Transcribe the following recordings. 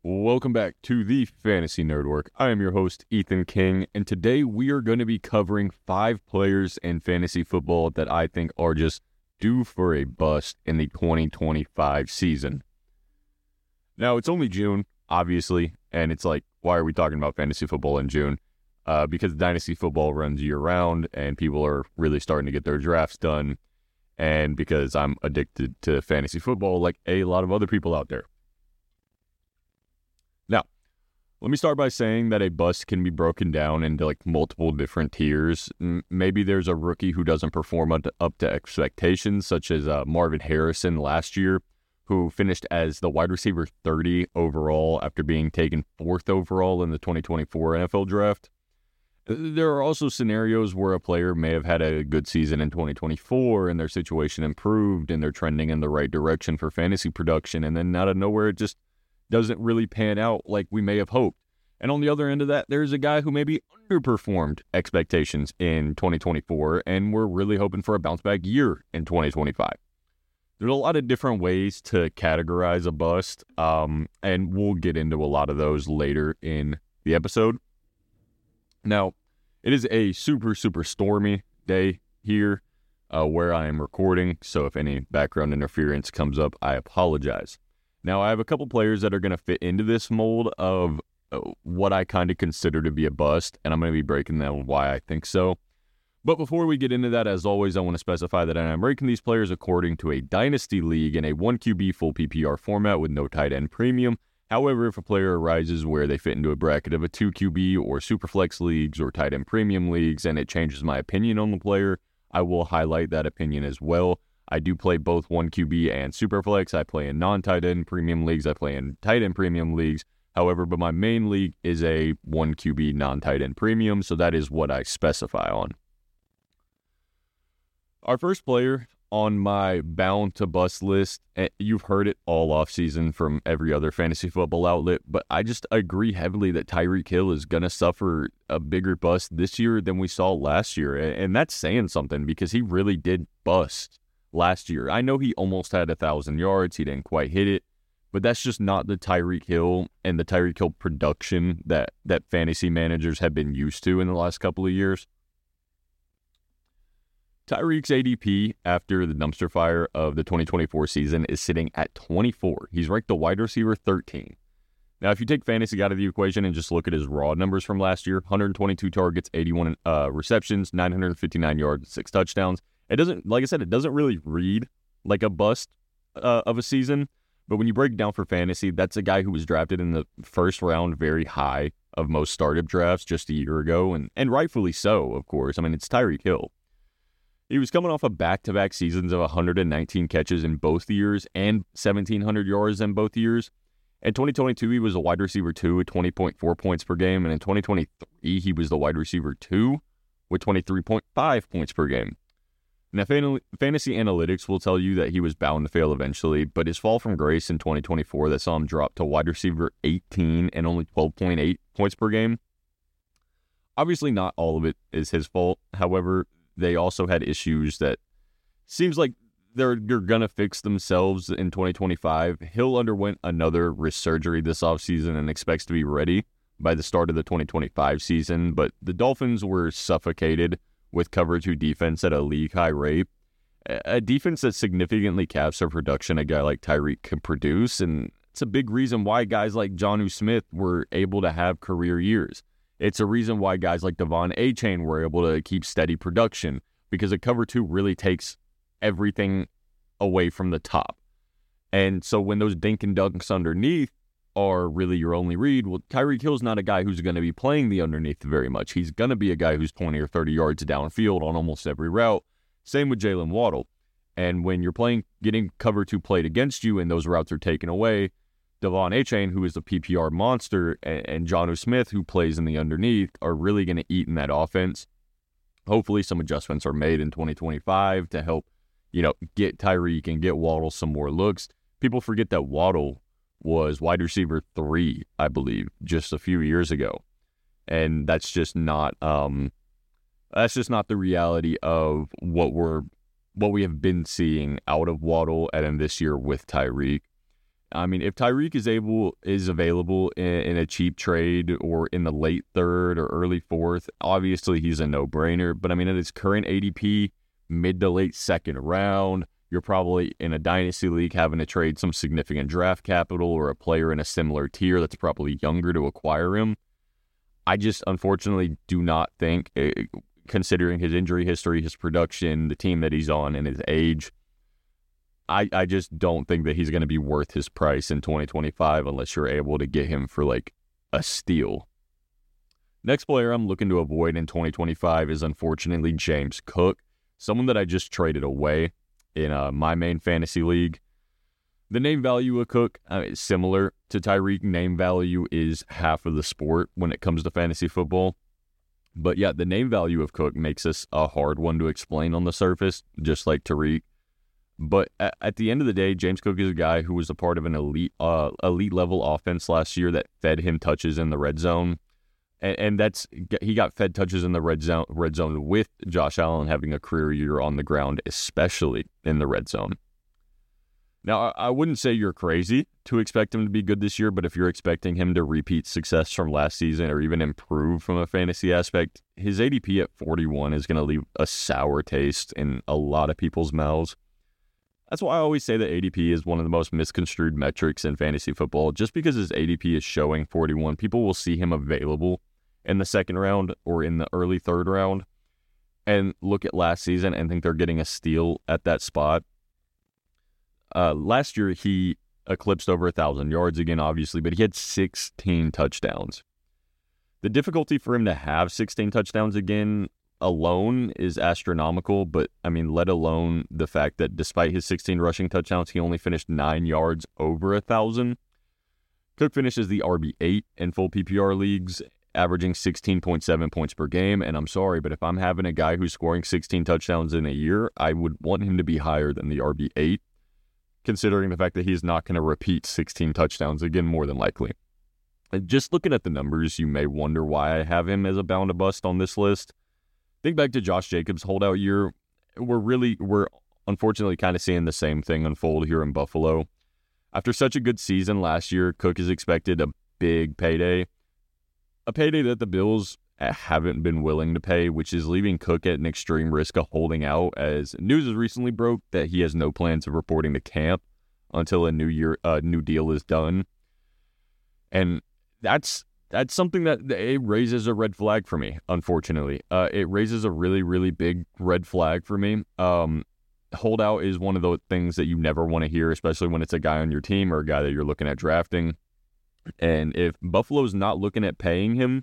Welcome back to the Fantasy Nerdwork. I am your host, Ethan King, and today we are going to be covering 5 players in fantasy football that I think are just due for a bust in the 2025 season. Now, it's only June, obviously, and it's like, why are we talking about fantasy football in June? Because dynasty football runs year-round, and people are really starting to get their drafts done, and because I'm addicted to fantasy football like a lot of other people out there. Now, let me start by saying that a bust can be broken down into multiple different tiers. Maybe there's a rookie who doesn't perform up to expectations, such as Marvin Harrison last year, who finished as the wide receiver 30 overall after being taken 4th overall in the 2024 NFL draft. There are also scenarios where a player may have had a good season in 2024 and their situation improved and they're trending in the right direction for fantasy production, and then out of nowhere it just doesn't really pan out like we may have hoped. And on the other end of that, there's a guy who maybe underperformed expectations in 2024, and we're really hoping for a bounce-back year in 2025. There's a lot of different ways to categorize a bust, and we'll get into a lot of those later in the episode. Now, it is a super, super stormy day here where I am recording, so if any background interference comes up, I apologize. Now, I have a couple players that are going to fit into this mold of what I kind of consider to be a bust, and I'm going to be breaking down why I think so. But before we get into that, as always, I want to specify that I'm ranking these players according to a dynasty league in a 1QB full PPR format with no tight end premium. However, if a player arises where they fit into a bracket of a 2QB or Superflex leagues or tight end premium leagues and it changes my opinion on the player, I will highlight that opinion as well. I do play both 1QB and Superflex. I play in non-tight end premium leagues. I play in tight end premium leagues. However, but my main league is a 1QB non-tight end premium, so that is what I specify on. Our first player on my bound to bust list, you've heard it all offseason from every other fantasy football outlet, but I just agree heavily that Tyreek Hill is going to suffer a bigger bust this year than we saw last year, and that's saying something because he really did bust last year. I know he almost had 1,000 yards. He didn't quite hit it, but that's just not the Tyreek Hill and the Tyreek Hill production that fantasy managers have been used to in the last couple of years. Tyreek's ADP after the dumpster fire of the 2024 season is sitting at 24. He's ranked the wide receiver 13. Now, if you take fantasy out of the equation and just look at his raw numbers from last year, 122 targets, 81 receptions, 959 yards, 6 touchdowns. It doesn't, like I said, it doesn't really read like a bust of a season. But when you break it down for fantasy, that's a guy who was drafted in the first round very high of most startup drafts just a year ago. And rightfully so, of course. I mean, it's Tyreek Hill. He was coming off of back-to-back seasons of 119 catches in both years and 1,700 yards in both years. In 2022, he was a wide receiver 2 with 20.4 points per game. And in 2023, he was the wide receiver 2 with 23.5 points per game. Now, fantasy analytics will tell you that he was bound to fail eventually, but his fall from grace in 2024 that saw him drop to wide receiver 18 and only 12.8 points per game. Obviously, not all of it is his fault. However, they also had issues that seems like they're going to fix themselves in 2025. Hill underwent another wrist surgery this offseason and expects to be ready by the start of the 2025 season, but the Dolphins were suffocated with cover 2 defense at a league-high rate, a defense that significantly caps the production a guy like Tyreek can produce, and it's a big reason why guys like Jonnu Smith were able to have career years. It's a reason why guys like Devon Achane were able to keep steady production, because a cover 2 really takes everything away from the top. And so when those dink and dunks underneath are really your only read, well, Tyreek Hill's not a guy who's going to be playing the underneath very much. He's going to be a guy who's 20 or 30 yards downfield on almost every route. Same with Jalen Waddle. And when you're getting cover 2 played against you and those routes are taken away, Devon Achane, who is the PPR monster, and Jonnu Smith, who plays in the underneath, are really going to eat in that offense. Hopefully some adjustments are made in 2025 to help, get Tyreek and get Waddle some more looks. People forget that Waddle was wide receiver 3, I believe, just a few years ago. And that's just not the reality of what we have been seeing out of Waddle and then this year with Tyreek. I mean, if Tyreek is available in a cheap trade or in the late third or early fourth, obviously he's a no-brainer. But I mean, at his current ADP, mid to late second round, you're probably in a dynasty league having to trade some significant draft capital or a player in a similar tier that's probably younger to acquire him. I just unfortunately do not think, considering his injury history, his production, the team that he's on, and his age, I just don't think that he's going to be worth his price in 2025 unless you're able to get him for like a steal. Next player I'm looking to avoid in 2025 is unfortunately James Cook, someone that I just traded away in my main fantasy league. The name value of Cook is similar to Tyreek. Name value is half of the sport when it comes to fantasy football. But yeah, the name value of Cook makes this a hard one to explain on the surface, just like Tyreek. But at the end of the day, James Cook is a guy who was a part of an elite level offense last year that fed him touches in the red zone. And he got fed touches in the red zone with Josh Allen having a career year on the ground, especially in the red zone. Now, I wouldn't say you're crazy to expect him to be good this year, but if you're expecting him to repeat success from last season or even improve from a fantasy aspect, his ADP at 41 is going to leave a sour taste in a lot of people's mouths. That's why I always say that ADP is one of the most misconstrued metrics in fantasy football. Just because his ADP is showing 41, people will see him available in the second round or in the early third round and look at last season and think they're getting a steal at that spot. Last year, he eclipsed over 1,000 yards again, obviously, but he had 16 touchdowns. The difficulty for him to have 16 touchdowns again alone is astronomical, but I mean, let alone the fact that despite his 16 rushing touchdowns, he only finished 9 yards over 1,000. Cook finishes the RB8 in full PPR leagues, averaging 16.7 points per game, and I'm sorry, but if I'm having a guy who's scoring 16 touchdowns in a year, I would want him to be higher than the RB8, considering the fact that he's not going to repeat 16 touchdowns again, more than likely. And just looking at the numbers, you may wonder why I have him as a bound to bust on this list. Think back to Josh Jacobs' holdout year. We're unfortunately kind of seeing the same thing unfold here in Buffalo. After such a good season last year, Cook is expected a big payday. A payday that the Bills haven't been willing to pay, which is leaving Cook at an extreme risk of holding out, as news has recently broke that he has no plans of reporting to camp until a new deal is done. And that's something that it raises a red flag for me, unfortunately. It raises a really, really big red flag for me. Holdout is one of those things that you never want to hear, especially when it's a guy on your team or a guy that you're looking at drafting. And if Buffalo's not looking at paying him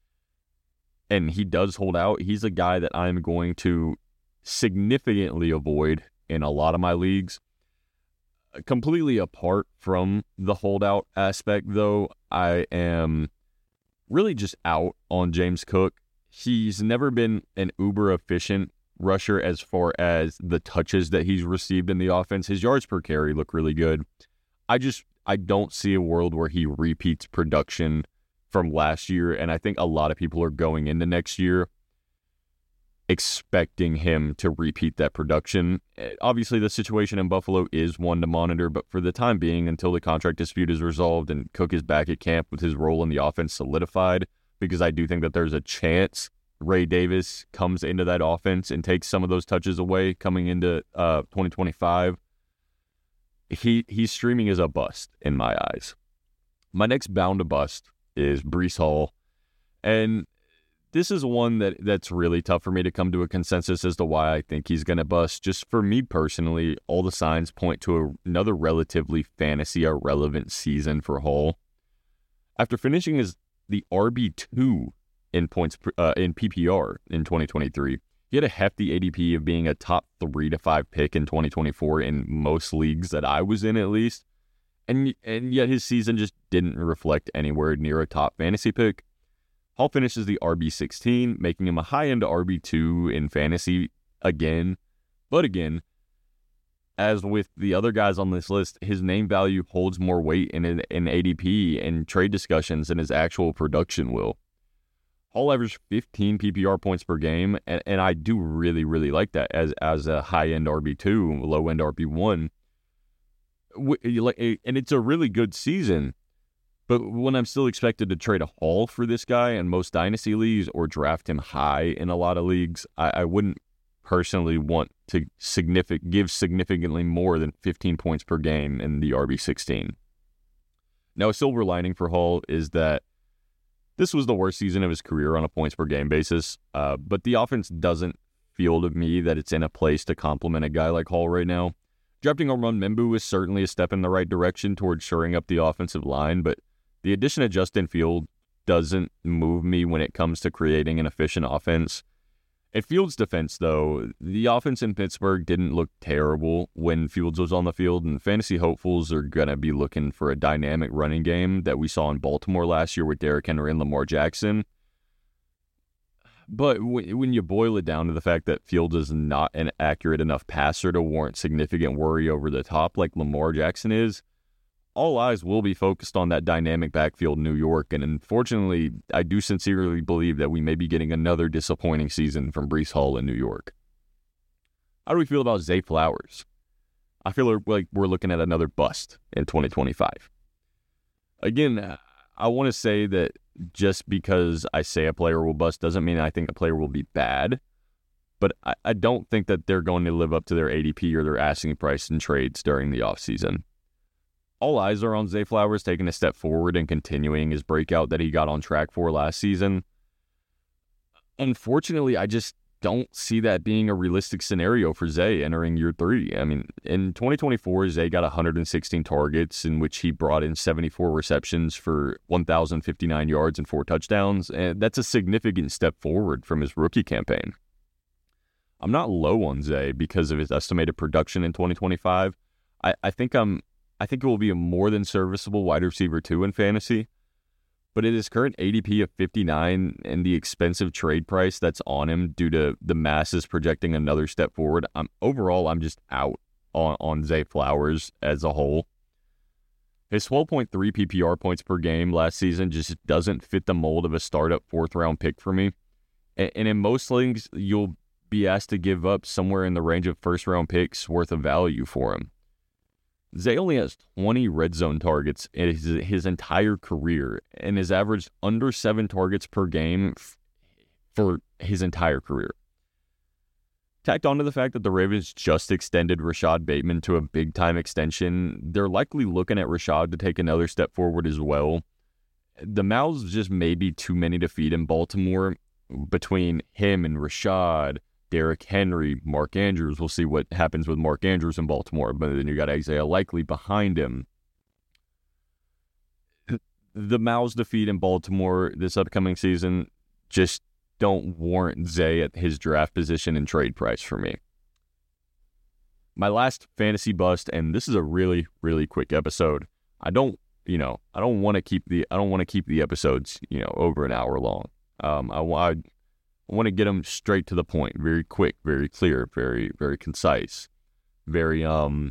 and he does hold out, he's a guy that I'm going to significantly avoid in a lot of my leagues. Completely apart from the holdout aspect, though, I am really just out on James Cook. He's never been an uber efficient rusher as far as the touches that he's received in the offense. His yards per carry look really good. I don't see a world where he repeats production from last year, and I think a lot of people are going into next year expecting him to repeat that production. Obviously, the situation in Buffalo is one to monitor, but for the time being, until the contract dispute is resolved and Cook is back at camp with his role in the offense solidified, because I do think that there's a chance Ray Davis comes into that offense and takes some of those touches away coming into 2025. He's streaming as a bust in my eyes. My next bound to bust is Breece Hall, and this is one that's really tough for me to come to a consensus as to why I think he's going to bust. Just for me personally, all the signs point to another relatively fantasy-irrelevant season for Hall. After finishing as the RB2 in points in PPR in 2023, he had a hefty ADP of being a top 3 to 5 pick in 2024 in most leagues that I was in, at least. And yet his season just didn't reflect anywhere near a top fantasy pick. Hall finishes the RB16, making him a high-end RB2 in fantasy again. But again, as with the other guys on this list, his name value holds more weight in ADP and trade discussions than his actual production will. Hall averaged 15 PPR points per game, and I do really, really like that as a high-end RB2, low-end RB1. And it's a really good season. But when I'm still expected to trade a haul for this guy in most dynasty leagues or draft him high in a lot of leagues, I wouldn't personally want to give significantly more than 15 points per game in the RB16. Now, a silver lining for Hall is that this was the worst season of his career on a points per game basis, but the offense doesn't feel to me that it's in a place to complement a guy like Hall right now. Drafting Armand Membu is certainly a step in the right direction towards shoring up the offensive line, but the addition of Justin Fields doesn't move me when it comes to creating an efficient offense. At Fields' defense, though, the offense in Pittsburgh didn't look terrible when Fields was on the field, and fantasy hopefuls are going to be looking for a dynamic running game that we saw in Baltimore last year with Derrick Henry and Lamar Jackson. But when you boil it down to the fact that Fields is not an accurate enough passer to warrant significant worry over the top like Lamar Jackson is, all eyes will be focused on that dynamic backfield in New York, and unfortunately, I do sincerely believe that we may be getting another disappointing season from Breece Hall in New York. How do we feel about Zay Flowers? I feel like we're looking at another bust in 2025. Again, I want to say that just because I say a player will bust doesn't mean I think a player will be bad, but I don't think that they're going to live up to their ADP or their asking price in trades during the offseason. All eyes are on Zay Flowers taking a step forward and continuing his breakout that he got on track for last season. Unfortunately, I just don't see that being a realistic scenario for Zay entering year 3. I mean, in 2024, Zay got 116 targets, in which he brought in 74 receptions for 1,059 yards and 4 touchdowns, and that's a significant step forward from his rookie campaign. I'm not low on Zay because of his estimated production in 2025. I think it will be a more than serviceable wide receiver 2 in fantasy, but at his current ADP of 59 and the expensive trade price that's on him due to the masses projecting another step forward, I'm just out on Zay Flowers as a whole. His 12.3 PPR points per game last season just doesn't fit the mold of a startup 4th-round pick for me, and in most leagues, you'll be asked to give up somewhere in the range of first-round picks worth of value for him. Zay only has 20 red zone targets in his entire career and has averaged under 7 targets per game for his entire career. Tacked onto the fact that the Ravens just extended Rashad Bateman to a big-time extension, they're likely looking at Rashad to take another step forward as well. The mouths just may be too many to feed in Baltimore between him and Rashad, Derrick Henry, Mark Andrews. We'll see what happens with Mark Andrews in Baltimore, but then you got Isaiah Likely behind him. The mouths to feed in Baltimore this upcoming season just don't warrant Zay at his draft position and trade price for me. My last fantasy bust, and this is a really, really quick episode. I don't want to keep the episodes, over an hour long. I want to get them straight to the point, very quick, very clear, very, very concise, very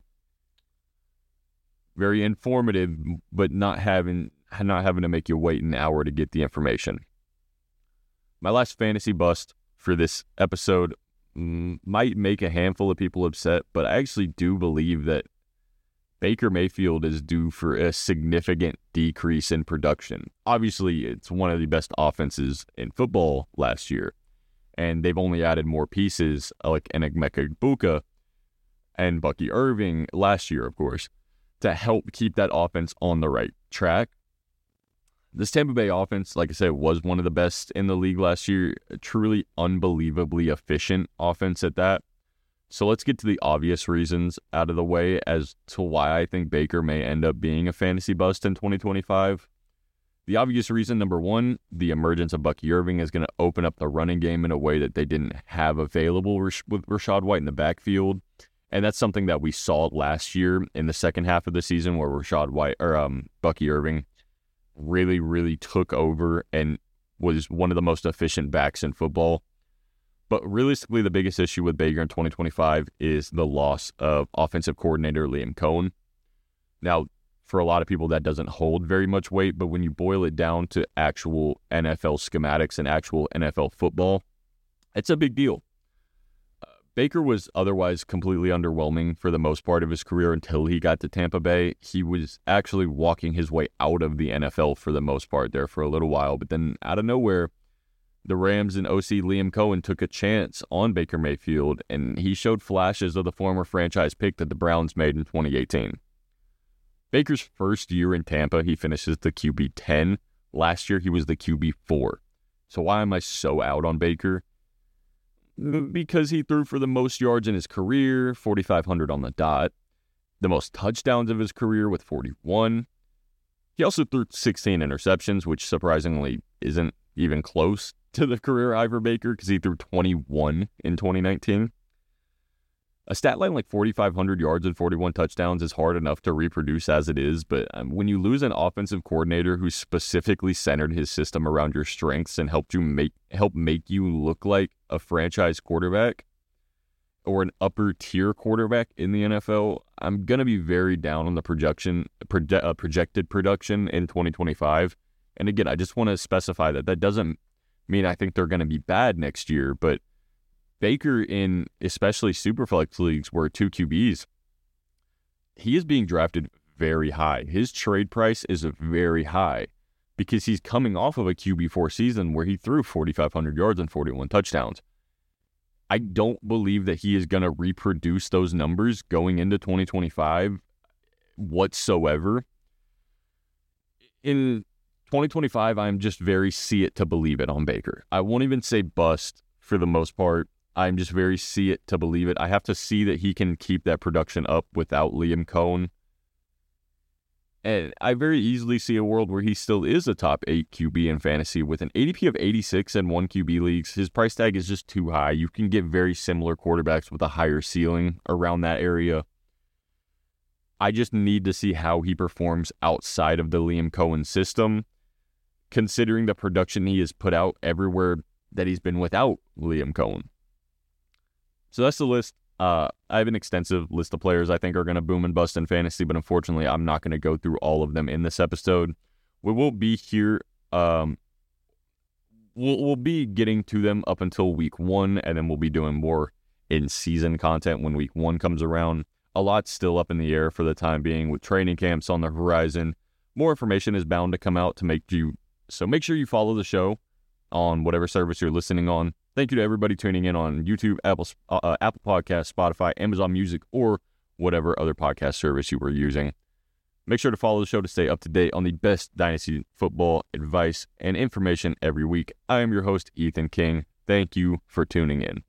informative, but not having to make you wait an hour to get the information. My last fantasy bust for this episode might make a handful of people upset, but I actually do believe that Baker Mayfield is due for a significant decrease in production. Obviously, it's one of the best offenses in football last year, and they've only added more pieces like Emeka Egbuka and Bucky Irving last year, of course, to help keep that offense on the right track. This Tampa Bay offense, like I said, was one of the best in the league last year. A truly unbelievably efficient offense at that. So let's get to the obvious reasons out of the way as to why I think Baker may end up being a fantasy bust in 2025. The obvious reason, number one, the emergence of Bucky Irving is going to open up the running game in a way that they didn't have available with Rachaad White in the backfield. And that's something that we saw last year in the second half of the season where Bucky Irving really, really took over and was one of the most efficient backs in football. But realistically, the biggest issue with Baker in 2025 is the loss of offensive coordinator Liam Cohen. Now, for a lot of people, that doesn't hold very much weight, but when you boil it down to actual NFL schematics and actual NFL football, it's a big deal. Baker was otherwise completely underwhelming for the most part of his career until he got to Tampa Bay. He was actually walking his way out of the NFL for the most part there for a little while. But then out of nowhere, the Rams and OC Liam Cohen took a chance on Baker Mayfield, and he showed flashes of the former franchise pick that the Browns made in 2018. Baker's first year in Tampa, he finishes the QB 10. Last year, he was the QB 4. So why am I so out on Baker? Because he threw for the most yards in his career, 4,500 on the dot. The most touchdowns of his career with 41. He also threw 16 interceptions, which surprisingly isn't even close to the career high for Baker because he threw 21 in 2019. A stat line like 4,500 yards and 41 touchdowns is hard enough to reproduce as it is, but when you lose an offensive coordinator who specifically centered his system around your strengths and help make you look like a franchise quarterback or an upper tier quarterback in the NFL, I'm going to be very down on the projected production in 2025. And again, I just want to specify that doesn't mean I think they're going to be bad next year, but Baker in especially Superflex leagues where 2 QBs, he is being drafted very high. His trade price is very high because he's coming off of a QB4 season where he threw 4,500 yards and 41 touchdowns. I don't believe that he is going to reproduce those numbers going into 2025 whatsoever. In 2025, I'm just very see it to believe it on Baker. I won't even say bust for the most part. I'm just very see it to believe it. I have to see that he can keep that production up without Liam Cohen. And I very easily see a world where he still is a top 8 QB in fantasy with an ADP of 86 and 1 QB leagues. His price tag is just too high. You can get very similar quarterbacks with a higher ceiling around that area. I just need to see how he performs outside of the Liam Cohen system, considering the production he has put out everywhere that he's been without Liam Cohen. So that's the list. I have an extensive list of players I think are going to boom and bust in fantasy, but unfortunately, I'm not going to go through all of them in this episode. We will be here. We'll be getting to them up until week 1, and then we'll be doing more in-season content when week 1 comes around. A lot's still up in the air for the time being with training camps on the horizon. More information is bound to come out to make sure you follow the show on whatever service you're listening on. Thank you to everybody tuning in on YouTube, Apple Podcasts, Spotify, Amazon Music, or whatever other podcast service you were using. Make sure to follow the show to stay up to date on the best Dynasty football advice and information every week. I am your host, Ethan King. Thank you for tuning in.